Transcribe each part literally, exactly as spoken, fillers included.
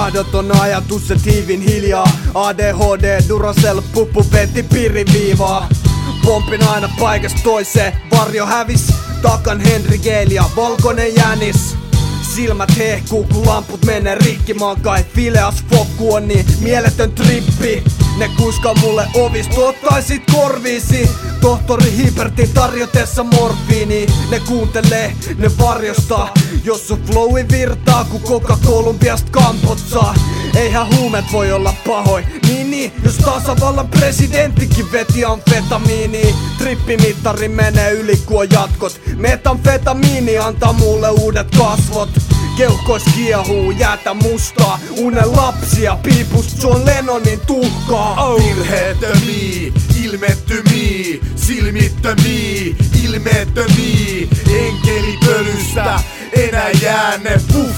mahdoton ajatus, se tiivin hiljaa. A D H D, Duracell, puppu, petti, pirriviivaa. Pompin aina paikasta toiseen, varjo hävis. Takan Henry Gale ja valkoinen jänis. Silmät hehkuu kun lamput menee rikki. Mä oon kai fileas fokku on niin mieletön trippi. Ne kuiskaa mulle ovista, ottaisit korviisi. Tohtori Hibertin tarjotessa morfiini. Ne kuuntelee, ne varjostaa. Jos sun flowi virtaa ku Coca-Columbiast kampotsaa. Eihän huumet voi olla pahoi. Niin niin, jos tasavallan presidenttikin veti amfetamiini. Trippimittari menee yli ku on jatkot. Metamfetamiini antaa mulle uudet kasvot. Keuhkois kiehuu, jäätä mustaa. Unen lapsia, piipust John Lennonin tuhkaa. Oh. Virheettömiä, ilmettömiä, silmittömiä, ilmeettömiä. Enkelipölystä enää jääne puff.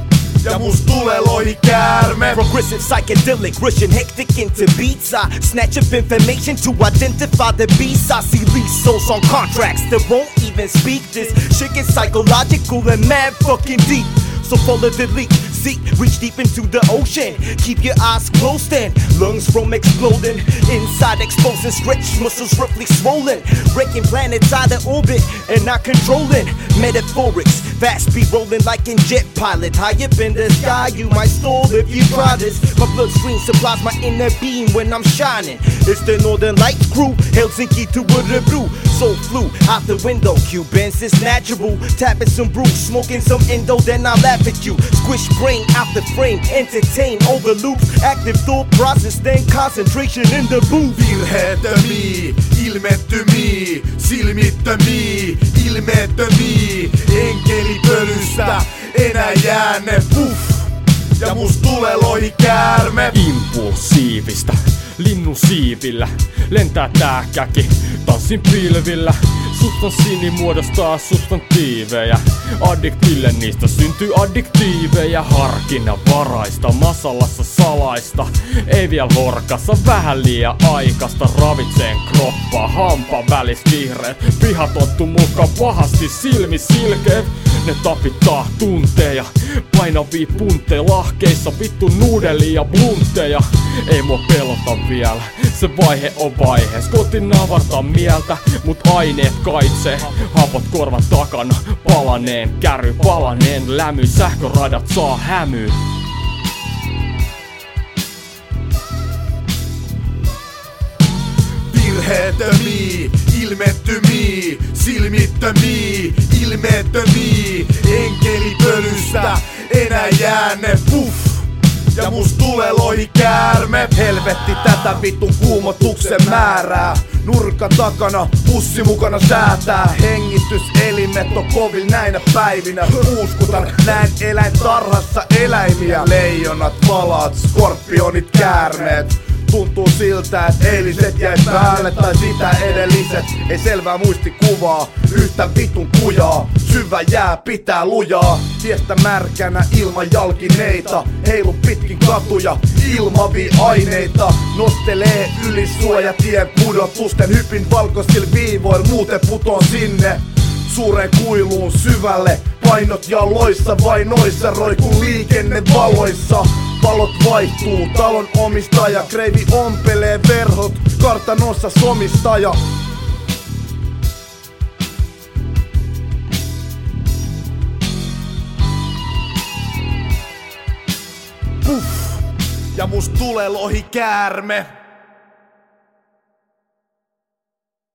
Ja must tulee lohikäärme. Progressive, psychedelic, rushing hectic into beats. I snatch up information to identify the beasts. I see lease souls on contracts that won't even speak. This shit gets psychological and mad fucking deep. So follow the leak, see, reach deep into the ocean. Keep your eyes closed and lungs from exploding. Inside exposing, stretch muscles roughly swollen. Wrecking planets out of orbit and not controlling. Metaphorics, fast speed rolling like in jet pilot. High up in the sky, you might stall if you try this. My bloodstream supplies my inner being when I'm shining. It's the Northern Lights crew, Helsinki to Örebro. Soul flew out the window, Cubans is natural. Tapping some brew, smoking some endo, then I laugh at you. Squish brain out the frame, entertain over loops. Active thought process, then concentration in the booth. Virheettömiä, ilmettömiä, silmittömiä, ilmeettömiä. Enkelipölystä enää jääne puff. Ja must tulee lohikäärme. Impulsiivista, linnun siivillä lentää tää käki, tanssin pilvillä. Substanssiini muodostaa substantiiveja. Addiktille niistä syntyy addiktiiveja. Harkinnan varaista, masalassa salaista. Ei vielä horkassa, vähän liian aikasta. Ravitseen kroppaa, hampa välis vihreät. Pihatottu mukaan pahasti silmi silkeet. Ne tapittaa tunteja, painavia punteja lahkeissa, vittu nuudeli ja bluntteja. Ei mua pelota vielä, se vaihe on vaihees. Kotiin avartaa mieltä, mut aineet kaitsee. Hapot korvan takana, palaneen käry, palaneen lämy. Sähköradat saa hämyyn. Virheettömiä, ilmettömiä, silmittömiä, ilmeettömiä. Enkelipölystä enää jääne puff. Ja must tulee lohikäärme. Helvetti tätä vitun kuumotuksen määrää. Nurkan takana pussi mukana säätää. Hengityselimet on kovin näinä päivinä. Uuskutan näin eläintarhassa eläimiä. Leijonat, valaat, skorpionit, käärmeet. Tuntuu siltä, et eiliset jäi päälle tai sitä edelliset. Ei selvää muistikuvaa, yhtä vitun kujaa. Syvä jää pitää lujaa. Tiestä märkänä ilman jalkineita. Heilu pitkin katuja, ilmavia aineita. Nostelee yli suojatien pudotusten. Hypin valkoisilla viivoil, muuten putoon sinne suureen kuiluun syvälle. Painot jaloissa vai noissa roikun liikennevaloissa. Valot vaihtuu, talon omistaja. Kreivi ompelee verhot, kartanossa somistaja. Puff, ja must tulee lohikäärme.